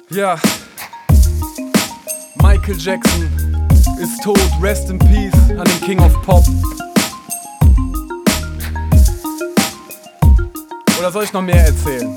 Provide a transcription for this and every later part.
Ja, Michael Jackson ist tot, rest in peace an den King of Pop. Oder soll ich noch mehr erzählen?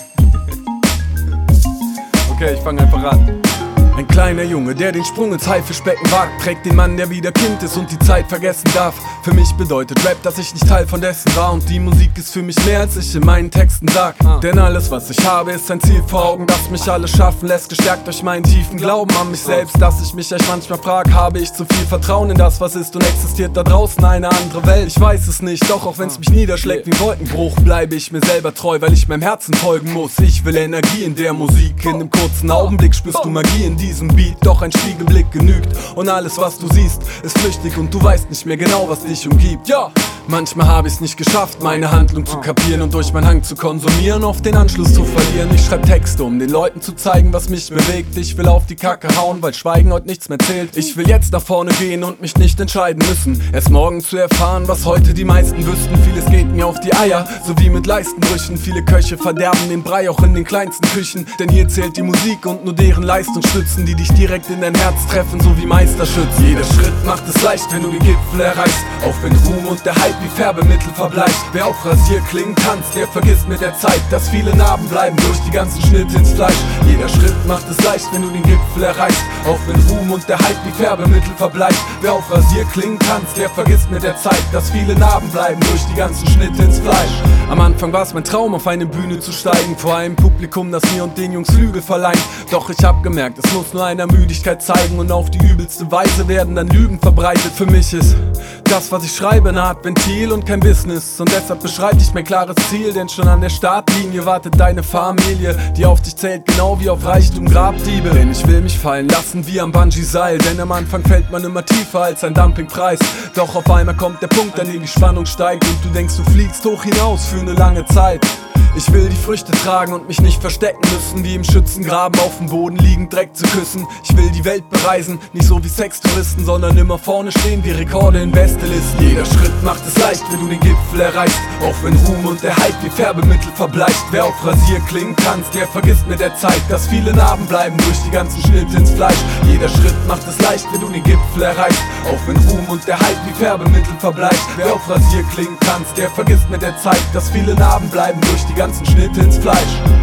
Okay, ich fange einfach an. Ein kleiner Junge, der den Sprung ins Haifischbecken wagt, trägt den Mann, der wieder Kind ist und die Zeit vergessen darf. Für mich bedeutet Rap, dass ich nicht Teil von dessen war, und die Musik ist für mich mehr, als ich in meinen Texten sag. Denn alles, was ich habe, ist ein Ziel vor Augen, das mich alles schaffen lässt, gestärkt durch meinen tiefen Glauben an mich selbst, dass ich mich echt manchmal frag, habe ich zu viel Vertrauen in das, was ist, und existiert da draußen eine andere Welt? Ich weiß es nicht, doch auch wenn es mich niederschlägt wie Wolkenbruch, bleibe ich mir selber treu, weil ich meinem Herzen folgen muss. Ich will Energie in der Musik, in einem kurzen Augenblick spürst du Magie in diesem Beat, doch ein Spiegelblick genügt und alles, was du siehst, ist flüchtig und du weißt nicht mehr genau, was dich umgibt. Ja, manchmal habe ich's nicht geschafft, meine Handlung zu kapieren und durch meinen Hang zu konsumieren oft den Anschluss zu verlieren. Ich schreib Texte, um den Leuten zu zeigen, was mich bewegt. Ich will auf die Kacke hauen, weil Schweigen heute nichts mehr zählt. Ich will jetzt nach vorne gehen und mich nicht entscheiden müssen, erst morgen zu erfahren, was heute die meisten wüssten. Vieles geht mir auf die Eier, so wie mit Leistenbrüchen. Viele Köche verderben den Brei auch in den kleinsten Küchen, denn hier zählt die Musik und nur deren Leistung stützen, die dich direkt in dein Herz treffen, so wie Meisterschützen. Jeder Schritt macht es leicht, wenn du den Gipfel erreichst, auch wenn Ruhm und der Hype wie Färbemittel verbleicht. Wer auf Rasierklingen tanzt, der vergisst mit der Zeit, dass viele Narben bleiben durch die ganzen Schnitte ins Fleisch. Jeder Schritt macht es leicht, wenn du den Gipfel erreichst, auch wenn Ruhm und der Hype wie Färbemittel verbleicht. Wer auf Rasierklingen tanzt, der vergisst mit der Zeit, dass viele Narben bleiben durch die ganzen Schnitte ins Fleisch. Am Anfang war es mein Traum, auf eine Bühne zu steigen, vor einem Publikum, das mir und den Jungs Flügel verleiht. Doch ich hab gemerkt, es muss nur einer Müdigkeit zeigen, und auf die übelste Weise werden dann Lügen verbreitet. Für mich ist das, was ich schreibe, eine Art Ventil und kein Business, und deshalb beschreite ich mein klares Ziel, denn schon an der Startlinie wartet deine Familie, die auf dich zählt, genau wie auf Reichtum Grabdiebe. Denn ich will mich fallen lassen wie am Bungee-Seil, denn am Anfang fällt man immer tiefer als ein Dumpingpreis. Doch auf einmal kommt der Punkt, an dem die Spannung steigt und du denkst, du fliegst hoch hinaus für eine lange Zeit. Ich will die Früchte tragen und mich nicht verstecken müssen, wie im Schützengraben auf dem Boden liegend Dreck zu küssen. Ich will die Welt bereisen, nicht so wie Sextouristen, sondern immer vorne stehen wie Rekorde in Bestelisten. Jeder Schritt macht es leicht, wenn du den Gipfel erreichst, auch wenn Ruhm und der Hype wie Färbemittel verbleicht. Wer auf Rasierklingen tanzt, der vergisst mit der Zeit, dass viele Narben bleiben durch die ganzen Schnitte ins Fleisch. Jeder Schritt macht es leicht, wenn du den Gipfel erreichst, auch wenn Ruhm und der Hype wie Färbemittel verbleicht. Wer auf Rasierklingen tanzt, der vergisst mit der Zeit, dass viele Narben bleiben durch die ganzen Schnitte ins Fleisch.